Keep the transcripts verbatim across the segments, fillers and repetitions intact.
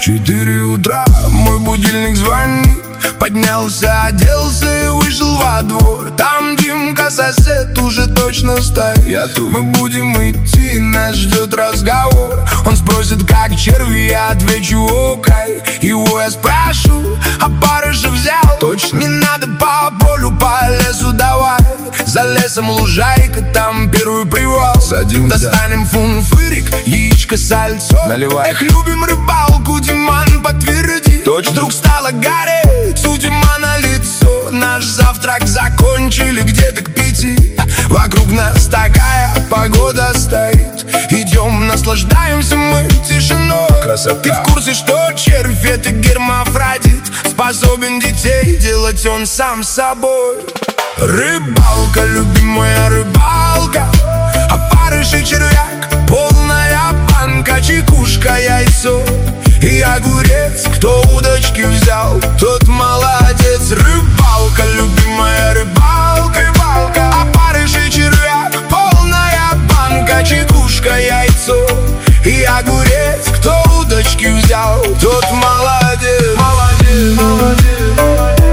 Четыре утра, мой будильник звонит. Поднялся, оделся и вышел во двор. Там Димка, сосед, уже точно стоит. Мы будем идти, нас ждет разговор. Он спросит, как черви, я отвечу, окей. Его я спрошу, а барыша взял? Точно. Не надо по полю, по лесу давай. За лесом лужайка, там первый привал. Садимся. Достанем фунфырик, яичко, сальцо. Наливай. Эх, любим рыбалку, Диман подтверди. Точно. Вдруг стало гореть у Димана лицо. Наш завтрак закончили где-то к пяти. Вокруг нас такая погода стоит. Идем, наслаждаемся мы тишиной. Красота. Ты в курсе, что червь — это гермафродит? Способен детей делать он сам собой. Рыбалка, любимая рыбалка. Опарыш и червяк, полная банка. Чекушка, яйцо и огурец. Кто удочки взял, тот молодец. Рыбалка, любимая рыбалка, рыбалка. Опарыш и червяк, полная банка. Чекушка, яйцо и огурец. Кто удочки взял, тот молодец. Молодец, молодец, молодец.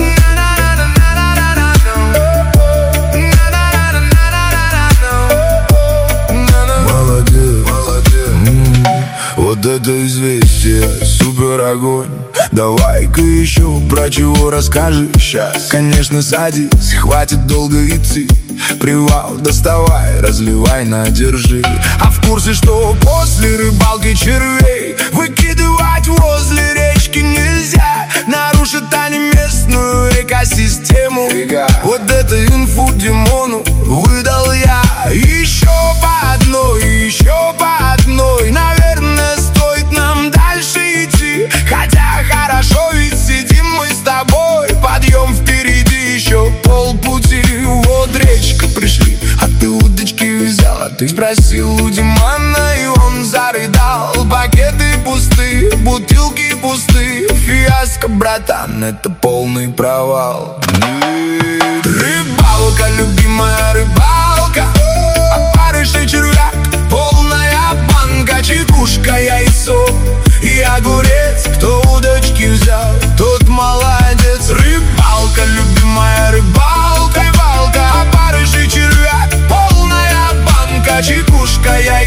Вот это известие, супер огонь. Давай-ка еще про чего расскажи сейчас. Конечно, садись, хватит долго идти. Привал доставай, разливай, надержи. А в курсе, что после рыбалки червей выкидывать возле речки нельзя? Нарушат они местную экосистему. Вот эту инфу Димону выдал я. Еще по одной, еще по одной. Наверное, стоит нам дальше идти. Хотя хорошо, ведь сидим мы с тобой. Подъем впереди, еще полпути. Вот речка, пришли, а ты удочки взял. А ты спросил у Димана, и он зарыдал. Пакеты пусты, бутылки пусты. Фиаско, братан, это полный провал. Рыбалка, любимая рыбалка. Опарыш и червяк, полная банка. Чекушка, яйцо и огурец. Кто удочки взял, тот молодец. Рыбалка, любимая рыбалка, рыбалка. Опарыш и червяк, полная банка. Чекушка, яйцо